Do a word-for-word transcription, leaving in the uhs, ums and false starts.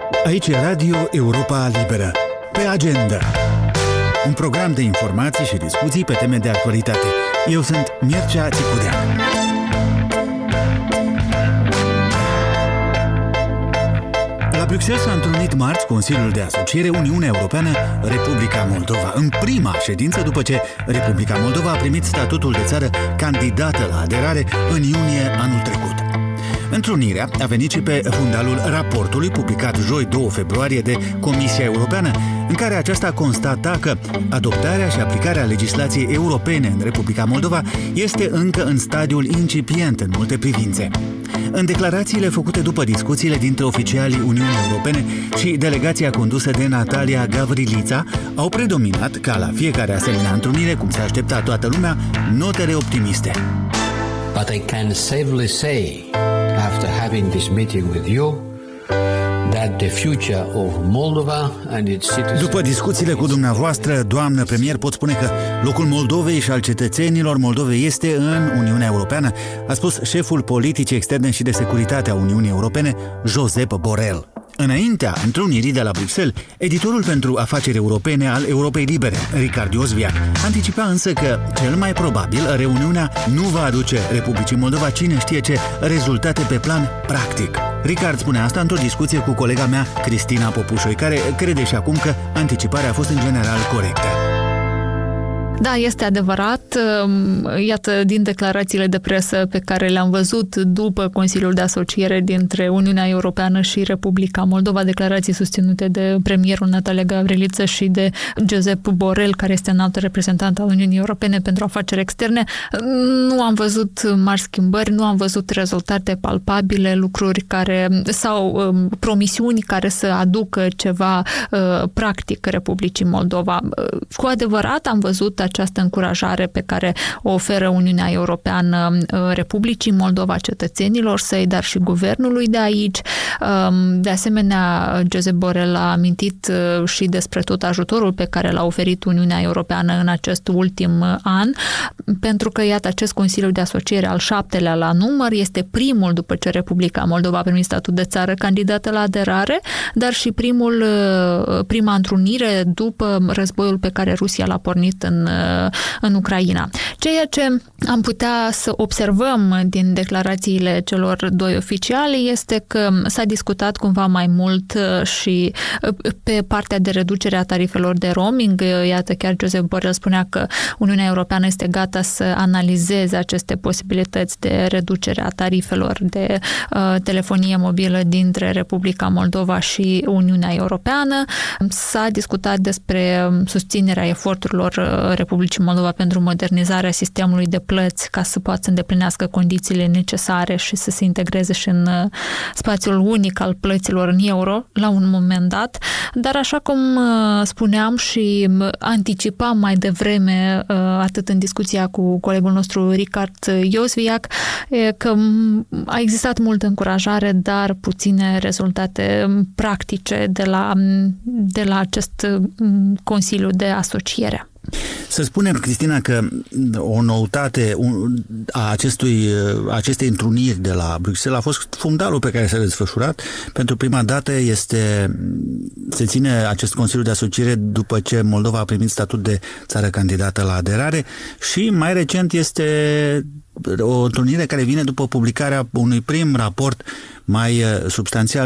Aici e Radio Europa Liberă. Pe agenda. Un program de informații și discuții pe teme de actualitate. Eu sunt Mircea Țicudean. La Bruxelles s-a întrunit marți Consiliul de Asociere Uniunea Europeană-Republica Moldova, în prima ședință după ce Republica Moldova a primit statutul de țară candidată la aderare în iunie anul trecut. Întrunirea a venit și pe fundalul raportului publicat joi doi februarie de Comisia Europeană, în care aceasta constata că adoptarea și aplicarea legislației europene în Republica Moldova este încă în stadiul incipient în multe privințe. În declarațiile făcute după discuțiile dintre oficialii Uniunii Europene și delegația condusă de Natalia Gavrilița, au predominat, ca la fiecare asemenea întrunire, cum se aștepta toată lumea, notele optimiste. But I can safely say, after having this meeting with you, that the future of Moldova and its citizens... După discuțiile cu dumneavoastră, doamnă premier, pot spune că locul Moldovei și al cetățenilor Moldovei este în Uniunea Europeană, a spus șeful politicii externe și de securitate a Uniunii Europene, Josep Borrell. Înaintea întrunirii de la Bruxelles, editorul pentru afaceri europene al Europei Libere, Ricard Iosviac, anticipa însă că, cel mai probabil, reuniunea nu va aduce Republicii Moldova cine știe ce rezultate pe plan practic. Ricard spune asta într-o discuție cu colega mea, Cristina Popușoi, care crede și acum că anticiparea a fost în general corectă. Da, este adevărat. Iată, din declarațiile de presă pe care le-am văzut după Consiliul de Asociere dintre Uniunea Europeană și Republica Moldova, declarații susținute de premierul Natalia Gavrilița și de Josep Borrell, care este înalt reprezentant al Uniunii Europene pentru afaceri externe, nu am văzut mari schimbări, nu am văzut rezultate palpabile, lucruri care sau promisiuni care să aducă ceva practic Republicii Moldova. Cu adevărat am văzut această încurajare pe care o oferă Uniunea Europeană Republicii Moldova, cetățenilor săi, dar și guvernului de aici. De asemenea, Josep Borrell a amintit și despre tot ajutorul pe care l-a oferit Uniunea Europeană în acest ultim an, pentru că, iată, acest Consiliu de Asociere, al șaptelea la număr, este primul după ce Republica Moldova a primit statut de țară candidată la aderare, dar și primul, prima întrunire după războiul pe care Rusia l-a pornit în în Ucraina. Ceea ce am putea să observăm din declarațiile celor doi oficiali este că s-a discutat cumva mai mult și pe partea de reducere a tarifelor de roaming. Iată, chiar Josep Borrell spunea că Uniunea Europeană este gata să analizeze aceste posibilități de reducere a tarifelor de uh, telefonie mobilă dintre Republica Moldova și Uniunea Europeană. S-a discutat despre susținerea eforturilor Republicii Moldova pentru modernizarea sistemului de plăți ca să poată să îndeplinească condițiile necesare și să se integreze și în spațiul unic al plăților în euro la un moment dat. Dar așa cum spuneam și anticipam mai devreme, atât în discuția cu colegul nostru Ricard Iosviac, că a existat multă încurajare, dar puține rezultate practice de la, de la acest Consiliu de Asociere. Să spunem, Cristina, că o noutate a acestui, acestei întruniri de la Bruxelles a fost fundalul pe care s-a desfășurat. Pentru prima dată este, se ține acest Consiliu de Asociere după ce Moldova a primit statut de țară candidată la aderare și mai recent este o întrunire care vine după publicarea unui prim raport mai substanțial